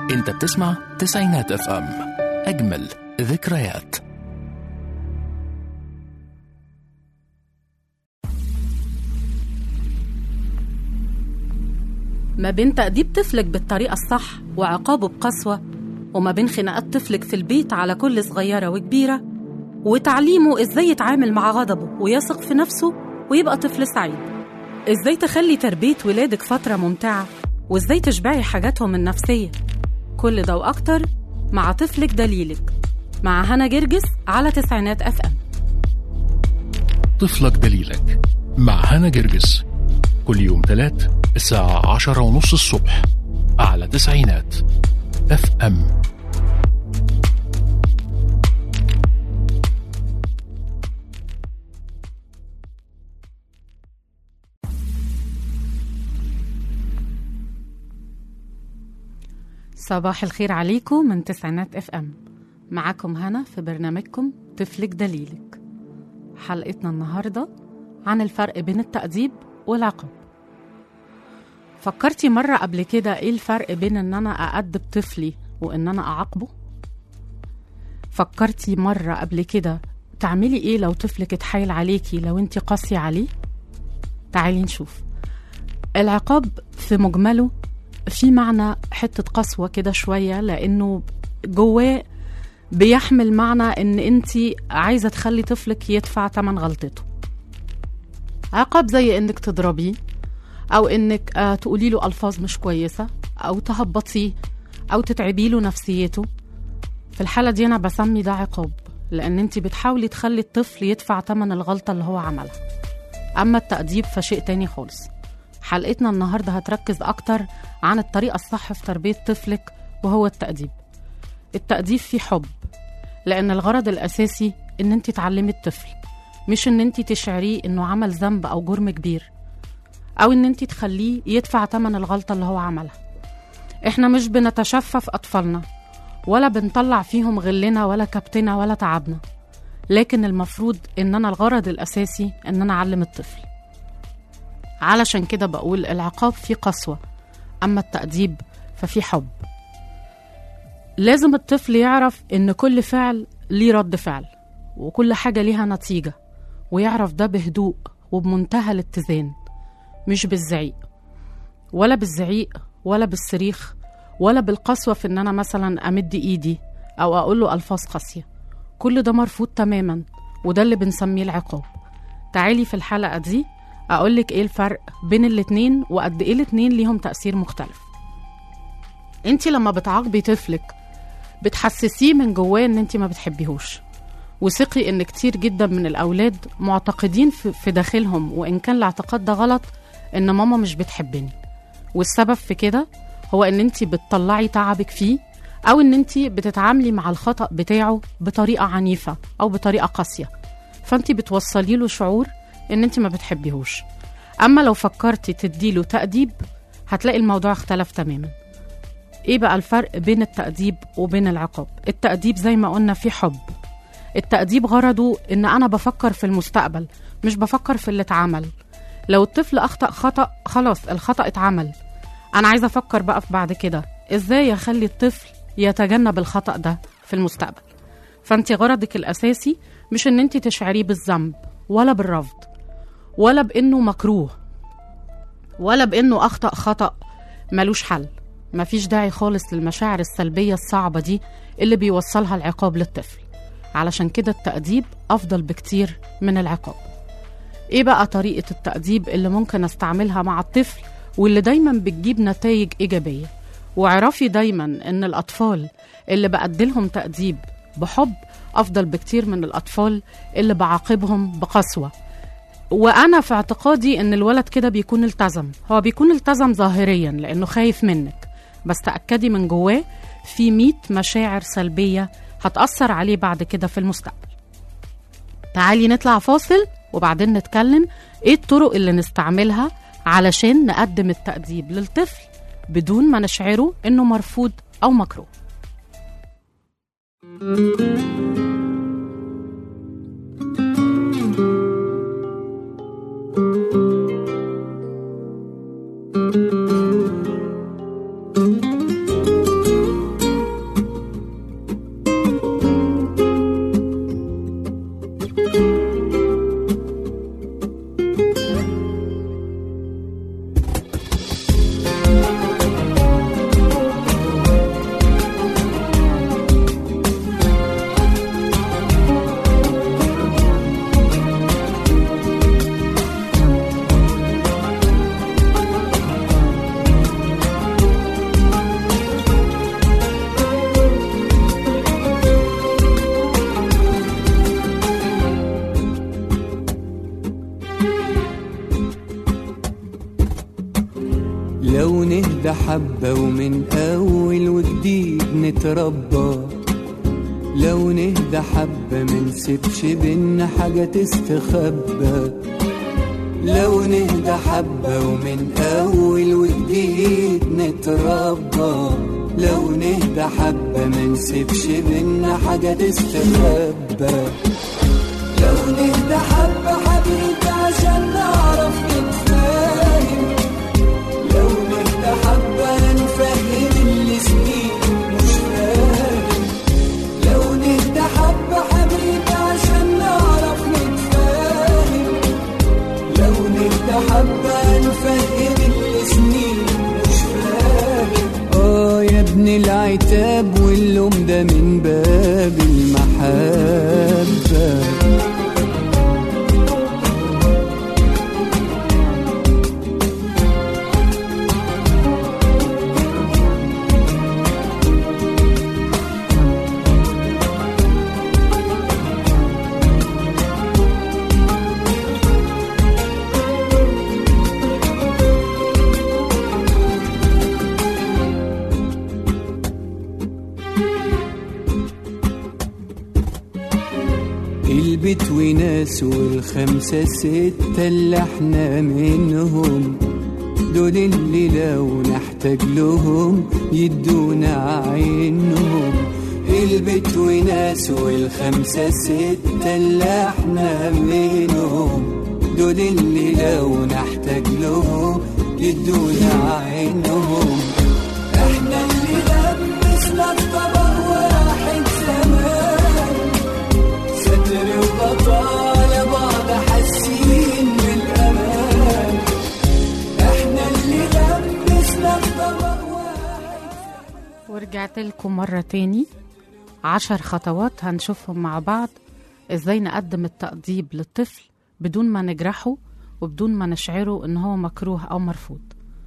انت بتسمع تسعينات اف ام، اجمل ذكريات. ما بين تأديب طفلك بالطريقة الصح وعقابه بقسوة، وما بين خناقات طفلك في البيت على كل صغيرة وكبيرة، وتعليمه إزاي يتعامل مع غضبه ويثق في نفسه ويبقى طفل سعيد. إزاي تخلي تربية ولادك فترة ممتعة، وإزاي تشبعي حاجاتهم النفسية. كل ده وأكتر مع طفلك دليلك، مع هنا جرجس على تسعينات اف ام. طفلك دليلك مع هنا جرجس، كل يوم 3 الساعة 10:30 الصبح على تسعينات اف ام. صباح الخير عليكم من تسعينات اف ام، معاكم هنا في برنامجكم طفلك دليلك. حلقتنا النهاردة عن الفرق بين التأديب والعقاب. فكرتي مرة قبل كده ايه الفرق بين ان انا أأدب طفلي وان انا أعاقبه؟ فكرتي مرة قبل كده تعملي ايه لو طفلك اتحايل عليكي لو انتي قاسية عليه؟ تعالي نشوف. العقاب في مجمله في معنى حتة قسوة كده شوية، لأنه جواه بيحمل معنى إن أنتي عايزة تخلي طفلك يدفع تمن غلطته. عقاب زي إنك تضربيه، أو إنك تقولي له ألفاظ مش كويسة، أو تهبطيه، أو تتعبي له نفسيته. في الحالة دي أنا بسمي ده عقاب، لأن أنتي بتحاولي تخلي الطفل يدفع تمن الغلطة اللي هو عملها. أما التأديب فشيء تاني خالص. حلقتنا النهاردة هتركز أكتر عن الطريقة الصح في تربية طفلك، وهو التأديب. التأديب فيه حب، لأن الغرض الأساسي إن أنت تعلمي الطفل، مش إن أنت تشعريه إنه عمل ذنب أو جرم كبير، أو إن أنت تخليه يدفع تمن الغلطة اللي هو عملها. إحنا مش بنتشفى في أطفالنا، ولا بنطلع فيهم غلنا ولا كبتنا ولا تعبنا، لكن المفروض إن أنا الغرض الأساسي إن أنا أعلم الطفل. علشان كده بقول العقاب فيه قسوة، أما التأديب ففيه حب. لازم الطفل يعرف إن كل فعل ليه رد فعل، وكل حاجة ليها نتيجة، ويعرف ده بهدوء وبمنتهى الاتزان، مش بالزعيق، ولا بالزعيق ولا بالصريخ ولا بالقسوة في إن أنا مثلا أمد إيدي أو أقول له ألفاظ قاسية. كل ده مرفوض تماما، وده اللي بنسميه العقاب. تعالي في الحلقة دي أقولك إيه الفرق بين الاتنين، وقد إيه الاتنين ليهم تأثير مختلف. أنتي لما بتعاقبي طفلك بتحسسيه من جواه إن أنتي ما بتحبيهوش، وثقي إن كتير جدا من الأولاد معتقدين في داخلهم، وإن كان الاعتقاد ده غلط، إن ماما مش بتحبني. والسبب في كده هو إن أنتي بتطلعي تعبك فيه، أو إن أنتي بتتعاملي مع الخطأ بتاعه بطريقة عنيفة أو بطريقة قاسية، فأنتي بتوصلي له شعور إن أنت ما بتحبيهوش. أما لو فكرتي تديله تأديب هتلاقي الموضوع اختلف تماما. إيه بقى الفرق بين التأديب وبين العقاب؟ التأديب زي ما قلنا فيه حب. التأديب غرضه إن أنا بفكر في المستقبل، مش بفكر في اللي اتعمل. لو الطفل أخطأ خطأ، خلاص الخطأ اتعمل، أنا عايزة أفكر بقى في بعد كده إزاي أخلي الطفل يتجنب الخطأ ده في المستقبل. فأنت غرضك الأساسي مش إن أنت تشعريه بالذنب، ولا بالرفض، ولا بأنه مكروه، ولا بأنه أخطأ خطأ ملوش حل. مفيش داعي خالص للمشاعر السلبية الصعبة دي اللي بيوصلها العقاب للطفل. علشان كده التأديب أفضل بكتير من العقاب. إيه بقى طريقة التأديب اللي ممكن أستعملها مع الطفل واللي دايما بتجيب نتائج إيجابية؟ واعرفي دايما إن الأطفال اللي بأدلهم تأديب بحب أفضل بكتير من الأطفال اللي بعاقبهم بقسوة. وأنا في اعتقادي إن الولد كده بيكون التزم، هو بيكون التزم ظاهريا لأنه خايف منك، بس تأكدي من جواه في 100 مشاعر سلبية هتأثر عليه بعد كده في المستقبل. تعالي نطلع فاصل وبعدين نتكلم إيه الطرق اللي نستعملها علشان نقدم التأديب للطفل بدون ما نشعره إنه مرفوض أو مكروه. لو نهدى حبة ومن أول وجديد نتربى، لو نهدى حبة منسيبش بينا حاجة تستخبى، لو نهدى حبة ومن أول وجديد نتربى، لو نهدى حبة منسيبش بينا حاجة تستخبى، لو نهدى حبة حبيبي عشان نعرف نتفاهم، لو نهدى حبة نفهم اللي سنين مش فاهم، لو نهدى حبة حبيبي عشان نعرف نتفاهم، لو نهدى حبة نفهم اللي سنين مش فاهم. يا ابن العتاب واللوم ده من باب المحبة. البيت وناس والخمسة ستة اللي احنا منهم، دول اللي لو نحتاج لهم يدونا عينهم. البيت وناس والخمسة ستة اللي احنا منهم، دول اللي لو نحتاج لهم يدونا عينهم. احنا اللي لبسنا الطبق واحد زمان، ستر وبطالة بعض حاسين بالأمان، احنا اللي لبسنا الطبق واحد. ورجعت لكم مرة تاني 10 خطوات هنشوفهم مع بعض ازاي نقدم التأديب للطفل بدون ما نجرحه وبدون ما نشعره ان هو مكروه او مرفوض.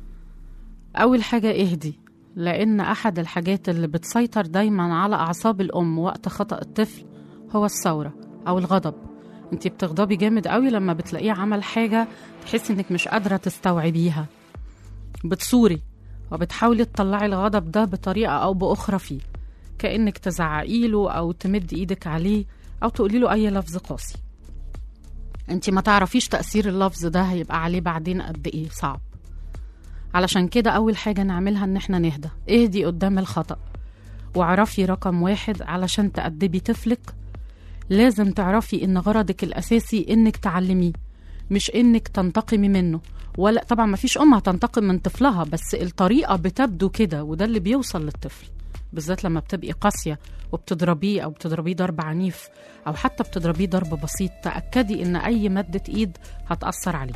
اول حاجة اهدي، لان احد الحاجات اللي بتسيطر دايما على اعصاب الام وقت خطأ الطفل هو الثورة او الغضب. انتي بتغضبي جامد قوي لما بتلاقيه عمل حاجة تحسي انك مش قادرة تستوعبيها، بتصوري وبتحاولي تطلعي الغضب ده بطريقة او باخرى فيه، كأنك تزعقيله او تمد ايدك عليه او تقوليله اي لفظ قاسي. انتي ما تعرفيش تأثير اللفظ ده هيبقى عليه بعدين قد ايه صعب. علشان كده اول حاجة نعملها ان احنا نهدى. اهدي قدام الخطأ، وعرفي رقم 1 علشان تأدبي طفلك لازم تعرفي ان غرضك الاساسي انك تعلميه، مش انك تنتقمي منه. ولا طبعا ما فيش ام هتنتقم من طفلها، بس الطريقة بتبدو كده، وده اللي بيوصل للطفل بالذات لما بتبقي قاسية وبتضربيه او بتضربيه ضرب عنيف او حتى بتضربيه ضرب بسيط. تأكدي ان اي مادة ايد هتأثر عليه.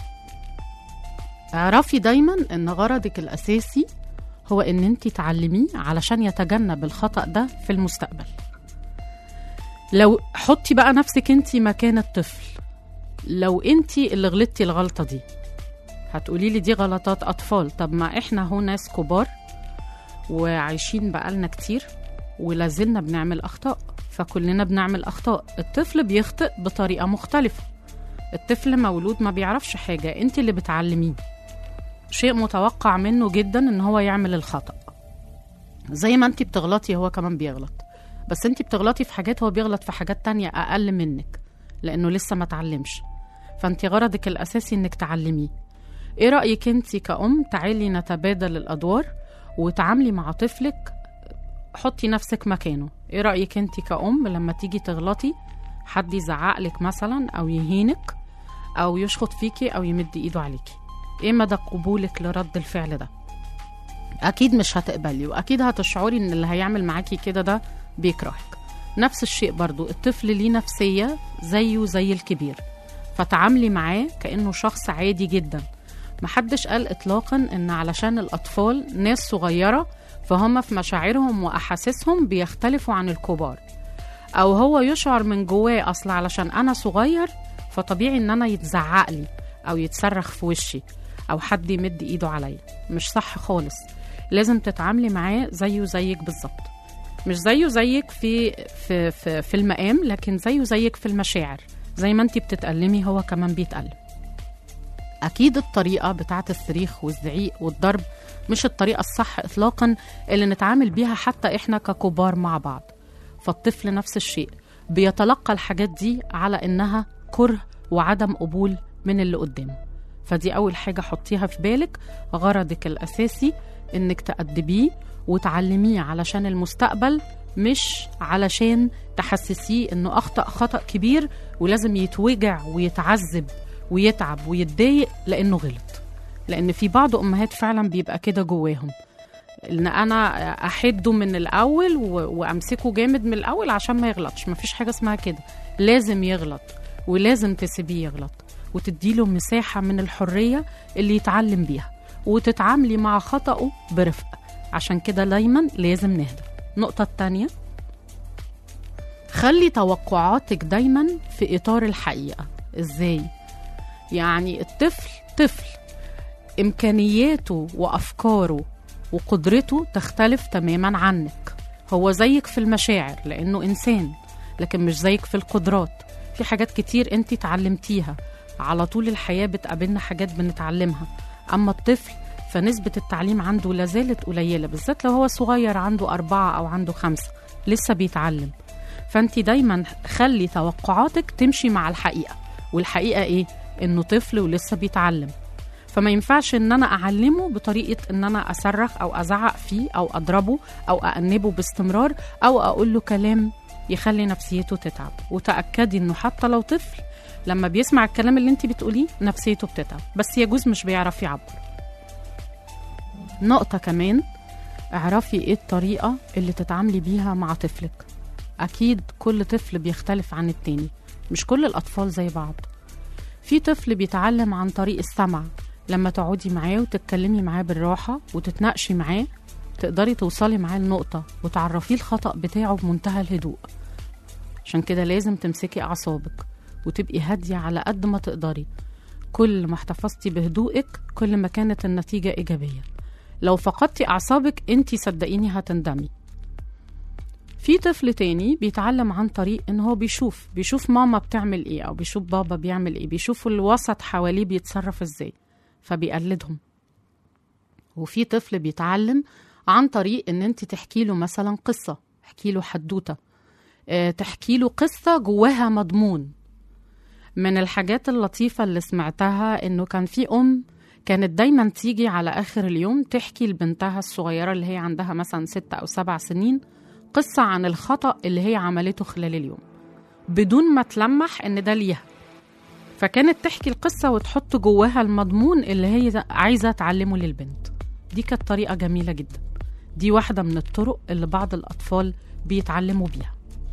اعرفي دايما ان غرضك الاساسي هو ان انتي تعلميه علشان يتجنب الخطأ ده في المستقبل. لو حطي بقى نفسك انتي مكان الطفل، لو انتي اللي غلطتي الغلطة دي هتقولي لي دي غلطات اطفال. طب ما احنا هو ناس كبار وعايشين بقالنا كتير ولازلنا بنعمل اخطاء، فكلنا بنعمل اخطاء. الطفل بيخطئ بطريقة مختلفة، الطفل مولود ما بيعرفش حاجة، انتي اللي بتعلميه. شيء متوقع منه جدا ان هو يعمل الخطأ، زي ما انتي بتغلطي هو كمان بيغلط، بس انتي بتغلطي في حاجات هو بيغلط في حاجات تانية اقل منك لانه لسه ما تعلمش. فانتي غرضك الاساسي انك تعلميه. ايه رأيك انتي كأم تعالي نتبادل الادوار وتعاملي مع طفلك، حطي نفسك مكانه. ايه رأيك انتي كأم لما تيجي تغلطي حد يزعقلك مثلا او يهينك او يشخط فيكي او يمد ايده عليكي، ايه مدى قبولك لرد الفعل ده؟ اكيد مش هتقبلي، واكيد هتشعري ان اللي هيعمل معاكي كده ده بيكرهك. نفس الشيء برضو الطفل ليه نفسية زيه زي الكبير، فتعاملي معاه كأنه شخص عادي جدا. محدش قال اطلاقا ان علشان الاطفال ناس صغيرة فهم في مشاعرهم واحاسيسهم بيختلفوا عن الكبار، او هو يشعر من جواه اصلا علشان انا صغير فطبيعي ان انا يتزعقلي او يتصرخ في وشي او حد يمد ايده عليا. مش صح خالص. لازم تتعاملي معاه زيه زيك بالظبط، مش زيه زيك في المقام، لكن زيه زيك في المشاعر. زي ما انتي بتتألمي هو كمان بيتألم. أكيد الطريقة بتاعة الصريخ والزعيق والضرب مش الطريقة الصح إطلاقا اللي نتعامل بيها حتى إحنا ككبار مع بعض. فالطفل نفس الشيء بيتلقى الحاجات دي على إنها كره وعدم قبول من اللي قدامه. فدي أول حاجة حطيها في بالك، غرضك الأساسي إنك تأدبيه وتعلميه علشان المستقبل، مش علشان تحسسيه إنه أخطأ خطأ كبير ولازم يتوجع ويتعذب ويتعب ويتضايق لأنه غلط. لأن في بعض أمهات فعلا بيبقى كده جواهم، إن أنا أحده من الأول وأمسكه جامد من الأول عشان ما يغلطش. مفيش حاجة اسمها كده، لازم يغلط ولازم تسيبيه يغلط وتديله مساحة من الحرية اللي يتعلم بيها، وتتعاملي مع خطأه برفق. عشان كده دايما لازم نهدى. النقطة التانية، خلي توقعاتك دايما في إطار الحقيقة. إزاي؟ يعني الطفل طفل، إمكانياته وأفكاره وقدرته تختلف تماما عنك. هو زيك في المشاعر لأنه إنسان، لكن مش زيك في القدرات. في حاجات كتير أنت تعلمتيها، على طول الحياة بتقابلنا حاجات بنتعلمها. أما الطفل فنسبة التعليم عنده لازالت قليلة، بالذات لو هو صغير عنده 4 أو عنده 5 لسه بيتعلم. فأنت دايما خلي توقعاتك تمشي مع الحقيقة، والحقيقة إيه؟ إنه طفل ولسه بيتعلم. فما ينفعش إن أنا أعلمه بطريقة إن أنا أصرخ أو أزعق فيه أو أضربه أو أأنبه باستمرار أو أقول له كلام يخلي نفسيته تتعب. وتأكدي إنه حتى لو طفل لما بيسمع الكلام اللي انت بتقوليه نفسيته بتتعب، بس يجوز مش بيعرف يعبر. نقطة كمان، اعرفي ايه الطريقة اللي تتعاملي بيها مع طفلك. اكيد كل طفل بيختلف عن التاني، مش كل الاطفال زي بعض. في طفل بيتعلم عن طريق السمع، لما تقعدي معاه وتتكلمي معاه بالراحة وتتناقشي معاه تقدري توصلي معاه لنقطة وتعرفيه الخطأ بتاعه بمنتهى الهدوء. عشان كده لازم تمسكي اعصابك وتبقي هادية على قد ما تقدري. كل ما احتفظتي بهدوءك كل ما كانت النتيجة إيجابية. لو فقدتي أعصابك انتي صدقيني هتندمي. في طفل تاني بيتعلم عن طريق ان هو بيشوف ماما بتعمل ايه او بيشوف بابا بيعمل ايه، بيشوف الوسط حواليه بيتصرف ازاي فبيقلدهم. وفي طفل بيتعلم عن طريق ان انت تحكي له مثلا قصة، تحكي له حدوتة، تحكي له قصة جواها مضمون. من الحاجات اللطيفة اللي سمعتها انه كان في كانت دايما تيجي على اخر اليوم تحكي لبنتها الصغيرة اللي هي عندها مثلا 6 أو 7 سنين قصة عن الخطأ اللي هي عملته خلال اليوم بدون ما تلمح ان ده ليها. فكانت تحكي القصة وتحط جواها المضمون اللي هي عايزة تعلمه للبنت. دي كانت طريقة جميلة جدا. دي واحدة من الطرق اللي بعض الأطفال بيتعلموا بيها.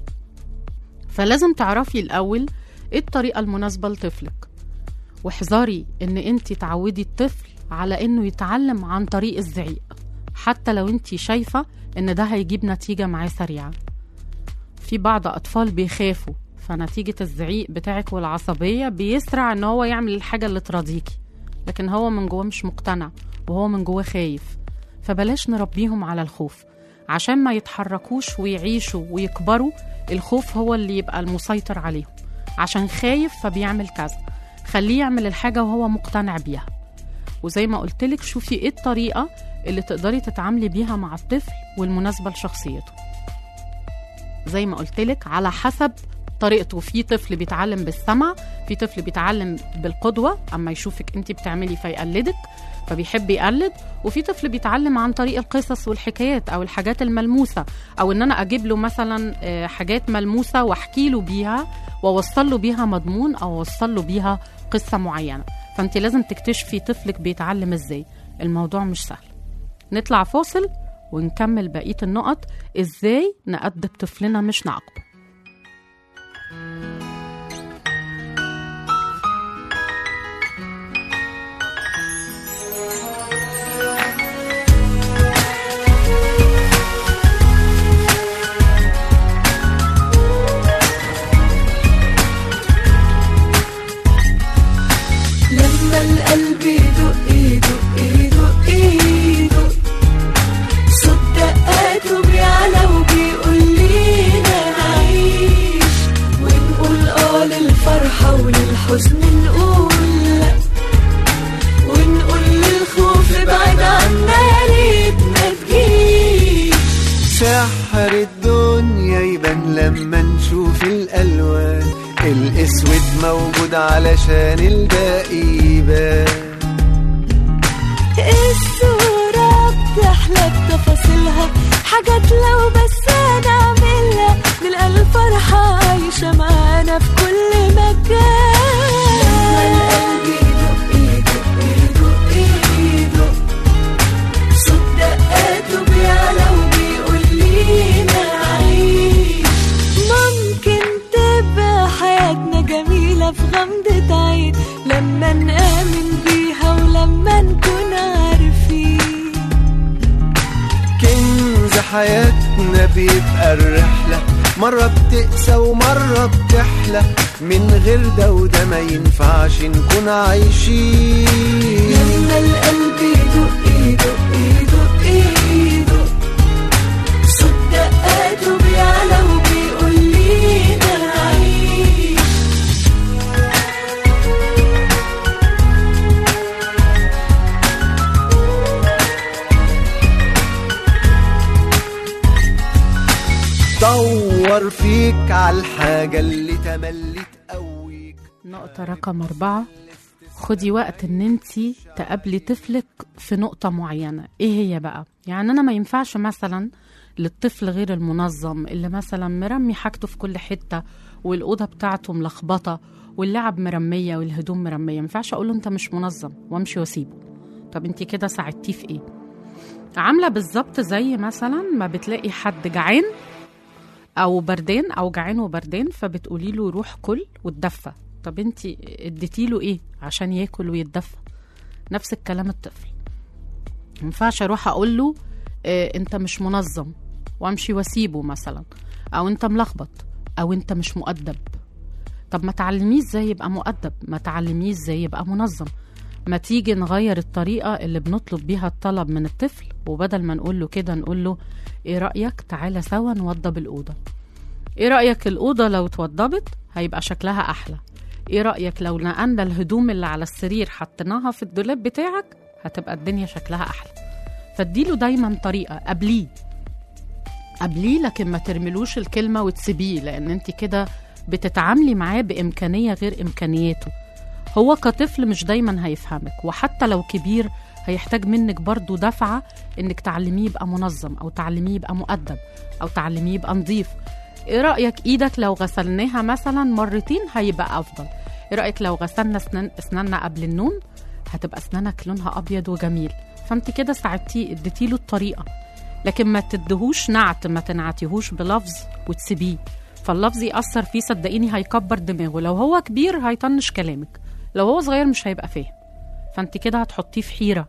فلازم تعرفي الأول ايه الطريقة المناسبة لطفلك، واحذري ان انت تعودي الطفل على انه يتعلم عن طريق الزعيق حتى لو انت شايفة ان ده هيجيب نتيجة معاه سريعة. في بعض أطفال بيخافوا فنتيجة الزعيق بتاعك والعصبية بيسرع ان هو يعمل الحاجة اللي تراضيكي، لكن هو من جواه مش مقتنع وهو من جواه خايف. فبلاش نربيهم على الخوف عشان ما يتحركوش ويعيشوا ويكبروا الخوف هو اللي يبقى المسيطر عليهم. عشان خايف فبيعمل كذا، خليه يعمل الحاجة وهو مقتنع بيها. وزي ما قلتلك شوفي ايه الطريقة اللي تقدري تتعاملي بيها مع الطفل والمناسبة لشخصيته. زي ما قلتلك على حسب طريقته. في طفل بيتعلم بالسمع، في طفل بيتعلم بالقدوة، أما يشوفك انت بتعملي فيقلدك فبيحب يقلد. وفي طفل بيتعلم عن طريق القصص والحكايات أو الحاجات الملموسة، أو إن أنا أجيب له مثلا حاجات ملموسة وأحكي له بيها ووصل له بيها مضمون أو وصل له بيها قصة معينة. فأنت لازم تكتشفي طفلك بيتعلم إزاي. الموضوع مش سهل. نطلع فاصل ونكمل بقية النقط إزاي نأدب طفلنا مش نعاقبه. القلب يدق يدق يدق يدق صوت دقاته بيعلى وبيقول لينا شوف الألوان، الأسود موجود علشان الباقي يبان. الصورة بتحلى بتفاصيلها، حاجات لو بس نعملها نلقى الفرحة عايشة معانا في كل مكان. لما القلب يدق يدق يدق يدق، صوت دقاته بيعلى وبيقول لينا عيش. ممكن تبقى حياتنا جميلة في غمضة عين لما نآمن بيها ولما نكون عارفين. كنز حياتنا بيبقى الرحلة، مرة بتقسى ومرة بتحلى، من غير ده وده ما ينفعش نكون عايشين. لما القلب يدق يدق يدق يدق، صوت دقاته بيعلى وبيقول لينا عيش. دور فيك على الحاجة اللي تملي تقويك. نقطة رقم 4، خدي وقت ان انتي تقابلي طفلك في نقطة معينة. ايه هي بقى؟ يعني انا ما ينفعش مثلا للطفل غير المنظم اللي مثلا مرمي حاجته في كل حتة والأوضة بتاعته ملخبطة واللعب مرمية والهدوم مرمية، ما ينفعش اقوله انت مش منظم وامشي واسيبه. طب انتي كده ساعدتيه في ايه؟ عاملة بالظبط زي مثلا ما بتلاقي حد جعان او بردان او جعان وبردان، فبتقولي له روح كل وتدفى. طب انتي اديتيله ايه عشان ياكل ويتدفى؟ نفس الكلام الطفل. ما ينفعش اروح اقول له انت مش منظم وامشي واسيبه مثلا، او انت ملخبط، او انت مش مؤدب. طب ما تعلميه ازاي يبقى مؤدب، ما تعلميه ازاي يبقى منظم. ما تيجي نغير الطريقة اللي بنطلب بيها الطلب من الطفل، وبدل ما نقول له كده نقول له ايه رأيك تعالى سوا نوضب الأوضة. ايه رأيك الأوضة لو توضبت هيبقى شكلها أحلى. ايه رأيك لو نقلنا الهدوم اللي على السرير حطيناها في الدولاب بتاعك هتبقى الدنيا شكلها أحلى. فاديله دايما طريقة، قبليه لكن ما ترملوش الكلمة وتسيبيه، لأن انت كده بتتعاملي معاه بإمكانية غير إمكانياته. هو كطفل مش دايما هيفهمك، وحتى لو كبير هيحتاج منك برضو دفعة انك تعلميه يبقى منظم، او تعلميه يبقى مؤدب، او تعلميه يبقى نظيف. ايه رأيك ايدك لو غسلناها مثلا مرتين هيبقى افضل؟ ايه رأيك لو غسلنا اسناننا قبل النوم هتبقى اسنانك لونها ابيض وجميل؟ فانت كده ساعدتيه، اديتيله الطريقة. لكن ما تدهوش نعت، ما تنعتيهوش بلفظ وتسيبيه، فاللفظ يأثر فيه صدقيني هيكبر دماغه. لو هو كبير هيطنش كلامك، لو هو صغير مش هيبقى فاهم، فانت كده هتحطيه في حيرة.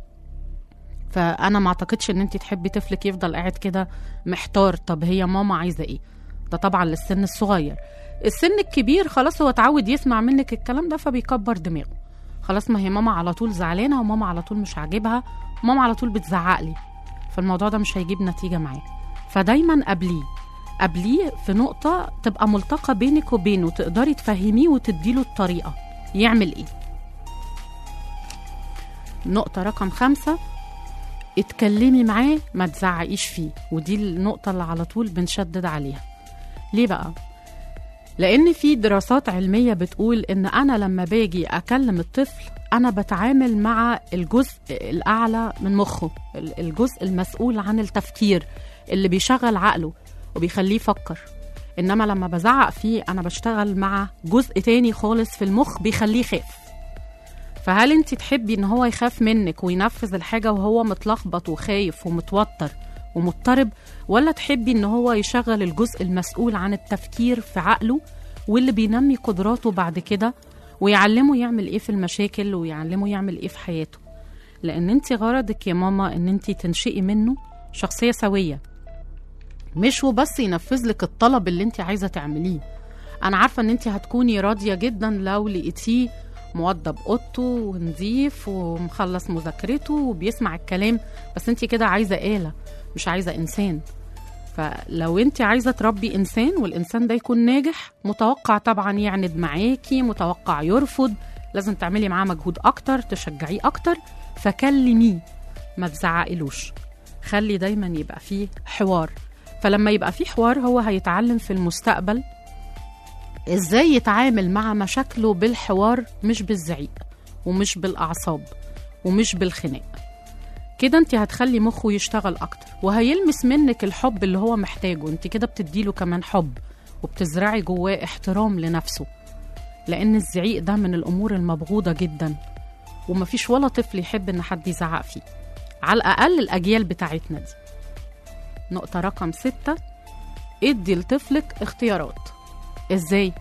فانا ما اعتقدش ان انت تحبي طفلك يفضل قاعد كده محتار طب هي ماما عايزة ايه. ده طبعا للسن الصغير. السن الكبير خلاص هو اتعود يسمع منك الكلام ده فبيكبر دماغه. خلاص ما هي ماما على طول زعلانة، وماما على طول مش عاجبها، وماما على طول بتزعق لي، فالموضوع ده مش هيجيب نتيجة معاه. فدايما قبليه في نقطة تبقى ملتقى بينك وبينه، تقدري تفهميه وتديله الطريقة يعمل ايه. نقطة رقم 5، اتكلمي معاه ما تزعقيش فيه. ودي النقطة اللي على طول بنشدد عليها. ليه بقى؟ لأن في دراسات علمية بتقول إن أنا لما باجي أكلم الطفل أنا بتعامل مع الجزء الأعلى من مخه، الجزء المسؤول عن التفكير اللي بيشغل عقله وبيخليه يفكر. إنما لما بزعق فيه أنا بشتغل مع جزء تاني خالص في المخ بيخليه يخاف. فهل انت تحبي ان هو يخاف منك وينفذ الحاجة وهو متلخبط وخايف ومتوتر ومضطرب، ولا تحبي ان هو يشغل الجزء المسؤول عن التفكير في عقله واللي بينمي قدراته بعد كده ويعلمه يعمل ايه في المشاكل ويعلمه يعمل ايه في حياته؟ لان انت غرضك يا ماما ان انت تنشئي منه شخصية سوية، مش وبس ينفذ لك الطلب اللي انت عايزة تعمليه. انا عارفة ان انت هتكوني راضية جدا لو لقيتيه موضب اوضته ونظيف ومخلص مذاكرته وبيسمع الكلام، بس انت كده عايزة آلة مش عايزة إنسان. فلو انت عايزة تربي إنسان والإنسان ده يكون ناجح، متوقع طبعا يعند معاكي، متوقع يرفض، لازم تعملي معاه مجهود أكتر، تشجعيه أكتر. فكلميه ما تزعقلوش، خلي دايما يبقى فيه حوار. فلما يبقى في حوار هو هيتعلم في المستقبل ازاي يتعامل مع مشاكله بالحوار، مش بالزعيق ومش بالأعصاب ومش بالخناق. كده انت هتخلي مخه يشتغل اكتر، وهيلمس منك الحب اللي هو محتاجه. انت كده بتديله كمان حب، وبتزرعي جواه احترام لنفسه، لان الزعيق ده من الامور المبغوضة جدا، ومفيش ولا طفل يحب ان حد يزعق فيه، على الاقل الاجيال بتاعتنا دي. نقطة رقم 6، ادي لطفلك اختيارات. ازاي؟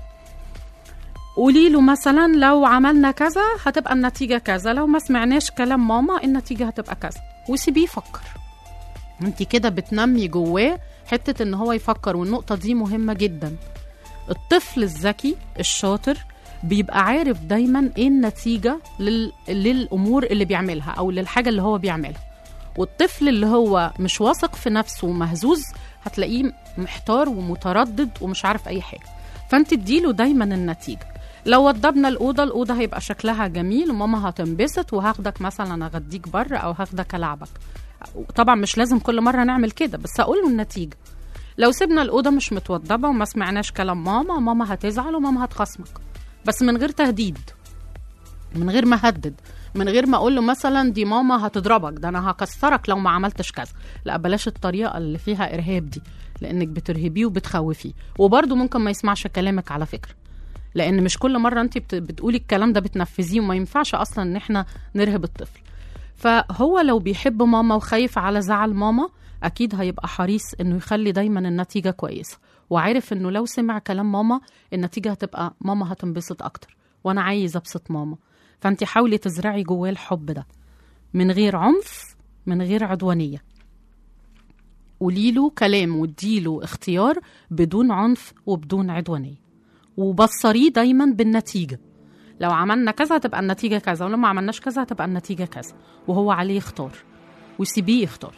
قولي له مثلا لو عملنا كذا هتبقى النتيجة كذا، لو ما سمعناش كلام ماما النتيجة هتبقى كذا، وسيبيه يفكر. انت كده بتنمي جواه حتة ان هو يفكر، والنقطة دي مهمة جدا. الطفل الذكي الشاطر بيبقى عارف دايما ايه النتيجة للأمور اللي بيعملها أو للحاجة اللي هو بيعملها. والطفل اللي هو مش واثق في نفسه ومهزوز هتلاقيه محتار ومتردد ومش عارف أي حاجة. فانت اديله دايما النتيجة. لو وضبنا الأوضة هيبقى شكلها جميل وماما هتنبسط وهاخدك مثلا أغديك بره أو هاخدك ألعبك. طبعا مش لازم كل مرة نعمل كده، بس أقوله النتيجة. لو سيبنا الأوضة مش متوضبة وما سمعناش كلام ماما هتزعل وماما هتخصمك، بس من غير تهديد، من غير ما هدد، من غير ما أقول له مثلا دي ماما هتضربك، ده أنا هكسرك لو ما عملتش كذا. لا، بلاش الطريقة اللي فيها إرهاب دي، لأنك بترهبيه وبتخوفيه، وبرضه ممكن ما يسمعش كلامك على فكرة، لأن مش كل مرة أنت بتقولي الكلام ده بتنفذيه، وما ينفعش أصلا إن إحنا نرهب الطفل. فهو لو بيحب ماما وخايف على زعل ماما أكيد هيبقى حريص إنه يخلي دايما النتيجة كويسة، وعارف إنه لو سمع كلام ماما النتيجة هتبقى ماما هتنبسط أكتر، وأنا عايز أبسط ماما. فأنت حاولي تزرعي جواه الحب ده من غير عنف، من غير عدوانية. قوليله كلام واديله اختيار بدون عنف وبدون عدوانية، وبصريه دايما بالنتيجة. لو عملنا كذا هتبقى النتيجة كذا، ولما عملناش كذا هتبقى النتيجة كذا، وهو عليه يختار وسيبيه يختار.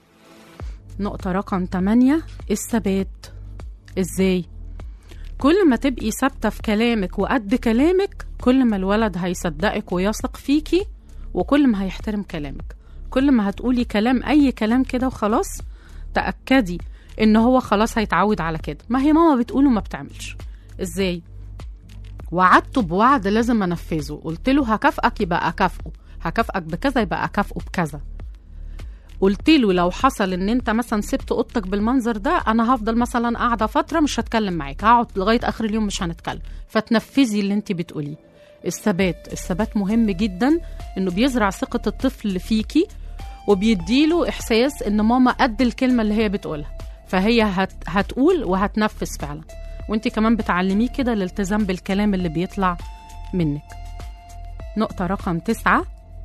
نقطة رقم 8، الثبات. ازاي؟ كل ما تبقي ثابتة في كلامك وقد كلامك، كل ما الولد هيصدقك ويثق فيكي، وكل ما هيحترم كلامك. كل ما هتقولي كلام أي كلام كده وخلاص، تأكدي إن هو خلاص هيتعود على كده. ما هي ماما بتقوله ما بتعملش. ازاي؟ وعدته بوعد لازم انفذه. قلت له هكافئك يبقى اكافئه، هكافئك بكذا يبقى اكافئه بكذا. قلت له لو حصل ان انت مثلا سبت اوضتك بالمنظر ده، انا هفضل مثلا قاعده فتره مش هتكلم معاك، هقعد لغايه اخر اليوم مش هنتكلم. فتنفذي اللي انت بتقوليه. الثبات مهم جدا، انه بيزرع ثقه الطفل فيكي، وبيديله احساس ان ماما قد الكلمه اللي هي بتقولها، فهي هتقول وهتنفذ فعلا. وانت كمان بتعلميه كده الالتزام بالكلام اللي بيطلع منك. نقطة رقم 9،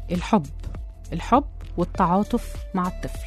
الحب والتعاطف مع الطفل.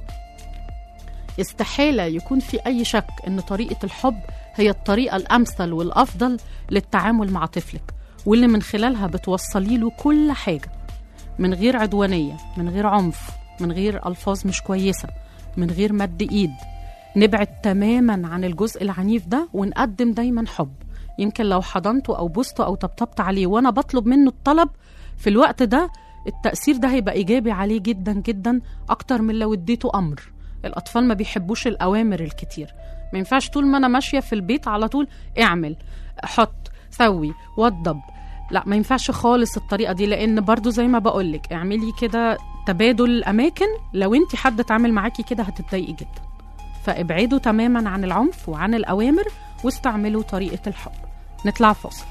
استحالة يكون في أي شك إن طريقة الحب هي الطريقة الأمثل والأفضل للتعامل مع طفلك، واللي من خلالها بتوصلي له كل حاجة، من غير عدوانية، من غير عنف، من غير ألفاظ مش كويسة، من غير مد إيد. نبعد تماما عن الجزء العنيف ده، ونقدم دايما حب. يمكن لو حضنته أو بوسته أو طبطبت عليه وأنا بطلب منه الطلب في الوقت ده، التأثير ده هيبقى إيجابي عليه جدا جدا، أكتر من لو اديته أمر. الأطفال ما بيحبوش الأوامر الكتير. ما ينفعش طول ما أنا ماشية في البيت على طول اعمل، حط، سوي، وضب. لا، ما ينفعش خالص الطريقة دي، لأن برضو زي ما بقولك اعملي كده تبادل الأماكن. لو انت حد اتعامل معاكي كده هتتضايقي جدا. فابعدوا تماما عن العنف وعن الأوامر، واستعملوا طريقة الحب. نطلع فاصل.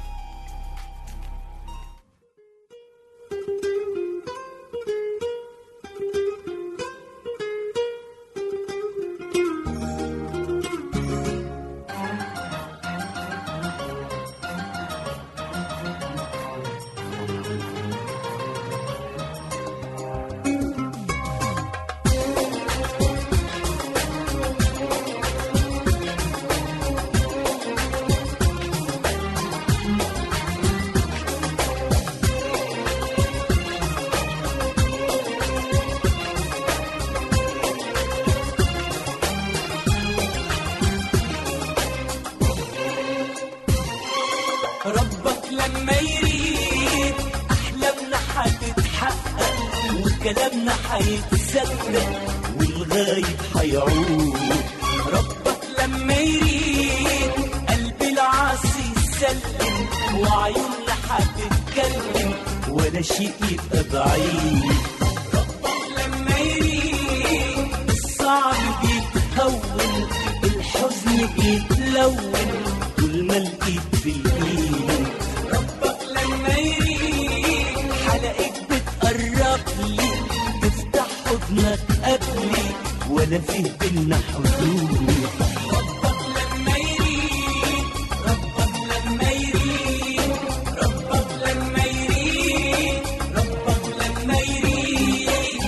ربك لما يريد أحلامنا هتتحقق، وكلامنا هيتصدق، والغايب هيعود. لما يريد قلب العاصي يسلم وعيوننا هتتكلم ولا شيء يبقى بعيد. ربك لما يريد الصعب بيتهون الحزن بيتلون طول ما الايد في الايد. ربك لما يريد حلقك بتقرب لي تفتح حضنك قبلي ولا فيه بينا حدود. ربك لما يريد ربك لما يريد ربك لما يريد ربك لما يريد.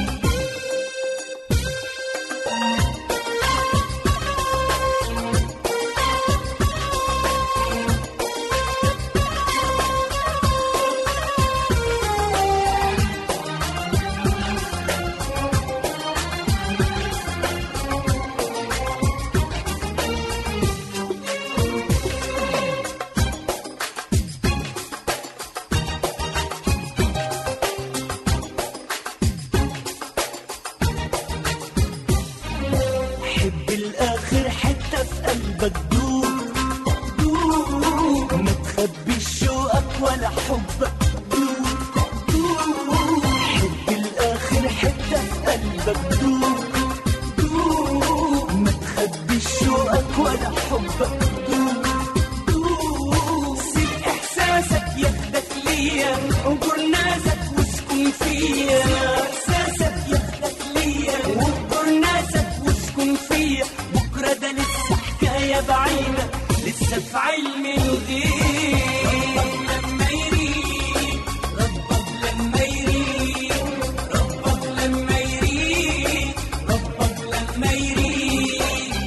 حب الآخر حتة في قلبك دوب دوب ما تخبيش شوقك ولا حبك دوب دوب. حب الآخر حتة في قلبك دوب دوب ما تخبيش شوقك ولا حبك دوب دوب. سيب إحساسك ياخدك ليا وانجر ناسك واسكن فيا. إحساسك ياخدك ليا وانجر ناسك واسكن فيا. بكرة ده لسه حكاية بعيدة لسه في علم الغيب. ربك لما يريد ربك لما يريد ربك لما يريد ربك لما يريد.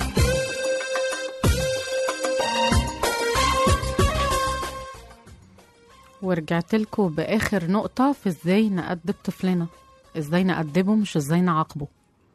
ورجعت لكم بآخر نقطة في ازاي نأدب طفلنا، ازاي نأدبه مش ازاي نعاقبه.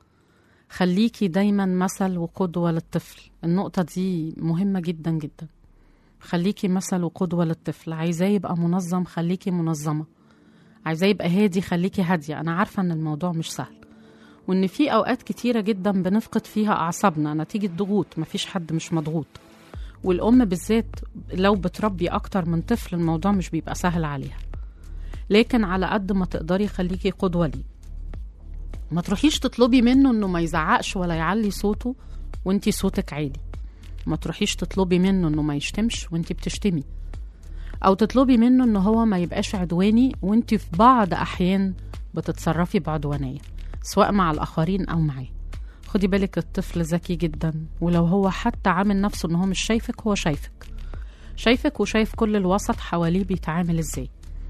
خليكي دايما مثل وقدوة للطفل، النقطة دي مهمة جدا جدا. خليكي مثل وقدوة للطفل. عايزاه يبقى منظم خليكي منظمة، عايزاه يبقى هادي خليكي هادية. أنا عارفة أن الموضوع مش سهل وأن في أوقات كتيرة جدا بنفقد فيها أعصابنا نتيجة ضغوط، مفيش حد مش مضغوط، والأم بالذات لو بتربي أكتر من طفل الموضوع مش بيبقى سهل عليها. لكن على قد ما تقدري خليكي قدوة ليه. ما تروحيش تطلبي منه انه ما يزعقش ولا يعلي صوته وانتي صوتك عالي. ما تروحيش تطلبي منه انه ما يشتمش وانتي بتشتمي، او تطلبي منه انه هو ما يبقاش عدواني وانتي في بعض احيان بتتصرفي بعدوانية سواء مع الاخرين او معاه. خدي بالك الطفل ذكي جدا، ولو هو حتى عامل نفسه انه هو مش شايفك، هو شايفك وشايف كل الوسط حواليه بيتعامل ازاي.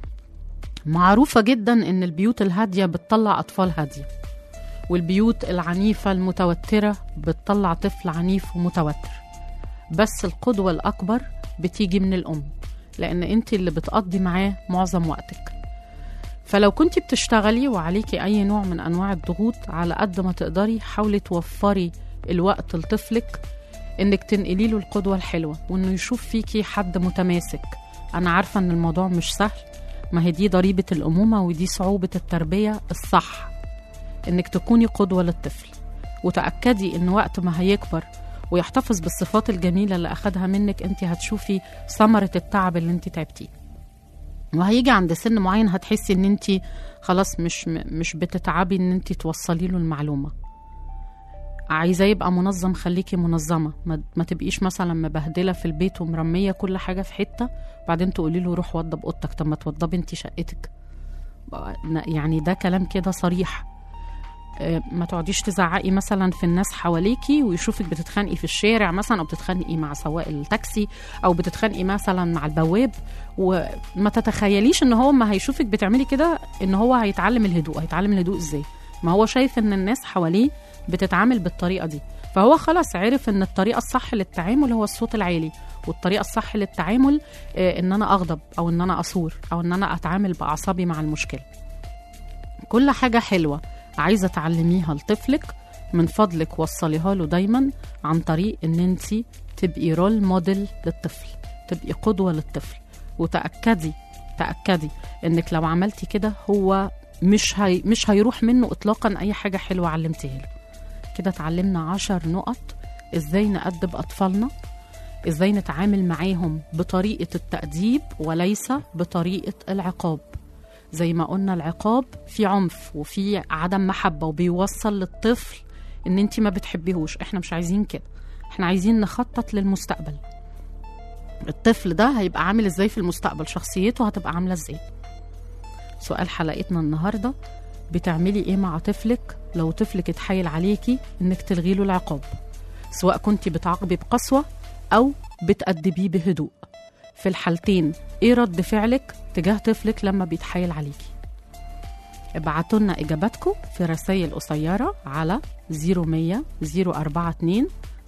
معروفة جدا ان البيوت الهادية بتطلع اطفال هادية، والبيوت العنيفة المتوترة بتطلع طفل عنيف ومتوتر. بس القدوة الأكبر بتيجي من الأم، لأن أنت اللي بتقضي معاه معظم وقتك. فلو كنت بتشتغلي وعليكي أي نوع من أنواع الضغوط، على قد ما تقدري حاولي توفري الوقت لطفلك إنك تنقلي له القدوة الحلوة، وإنه يشوف فيكي حد متماسك. أنا عارفة إن الموضوع مش سهل، ما هي دي ضريبة الأمومة ودي صعوبة التربية الصح، إنك تكوني قدوة للطفل. وتأكدي إن وقت ما هيكبر ويحتفظ بالصفات الجميلة اللي أخدها منك، أنت هتشوفي ثمرة التعب اللي أنت تعبتيه. وهيجي عند سن معين هتحسي إن أنت خلاص مش بتتعبي إن أنت توصلي له المعلومة. عايزة يبقى منظم خليكي منظمة، ما تبقيش مثلا مبهدلة في البيت ومرمية كل حاجة في حتة بعدين تقولي له روح وضب أوضتك. طب ما توضبي أنت شقتك، يعني ده كلام كده صريح. ما تقعديش تزعقي مثلا في الناس حواليكي ويشوفك بتتخانقي في الشارع مثلا، او بتتخانقي مع سواق التاكسي، او بتتخانقي مثلا مع البواب، وما تتخيليش ان هو ما هيشوفك بتعملي كده ان هو هيتعلم الهدوء. هيتعلم الهدوء ازاي؟ ما هو شايف ان الناس حواليه بتتعامل بالطريقة دي، فهو خلاص عرف ان الطريقة الصح للتعامل هو الصوت العالي، والطريقة الصح للتعامل ان انا اغضب او ان انا اصور او ان انا اتعامل باعصابي مع المشكلة. كل حاجة حلوة عايزة تعلميها لطفلك من فضلك وصليها له دايما عن طريق ان انتي تبقي رول موديل للطفل، تبقي قدوة للطفل. وتأكدي انك لو عملتي كده هو مش هيروح منه اطلاقا اي حاجة حلوة علمتيها له. كده اتعلمنا 10 نقط إزاي نأدب أطفالنا، إزاي نتعامل معاهم بطريقة التأديب وليس بطريقة العقاب. زي ما قلنا العقاب في عنف وفي عدم محبة وبيوصل للطفل إن أنت ما بتحبيهوش. إحنا مش عايزين كده، إحنا عايزين نخطط للمستقبل. الطفل ده هيبقى عامل إزاي في المستقبل، شخصيته هتبقى عاملة إزاي. سؤال حلقتنا النهاردة: بتعملي إيه مع طفلك لو طفلك اتحايل عليكي إنك تلغيله العقاب، سواء كنتي بتعاقبي بقسوة أو بتأدبيه بهدوء؟ في الحالتين إيه رد فعلك تجاه طفلك لما بيتحايل عليكي؟ ابعتوا لنا إجاباتكم في رسائل قصيرة على 0100 042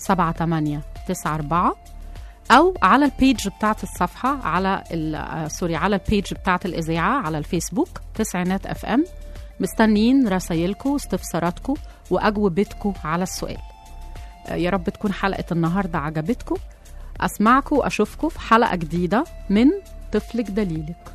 7894 أو على البيج بتاعت الصفحة على على البيج بتاعت الإذاعة على الفيسبوك تسعينات FM. مستنيين رسائلكم واستفساراتكم وأجوبتكم على السؤال. يا رب تكون حلقة النهاردة عجبتكم. أسمعكم وأشوفكم في حلقة جديدة من طفلك دليلك.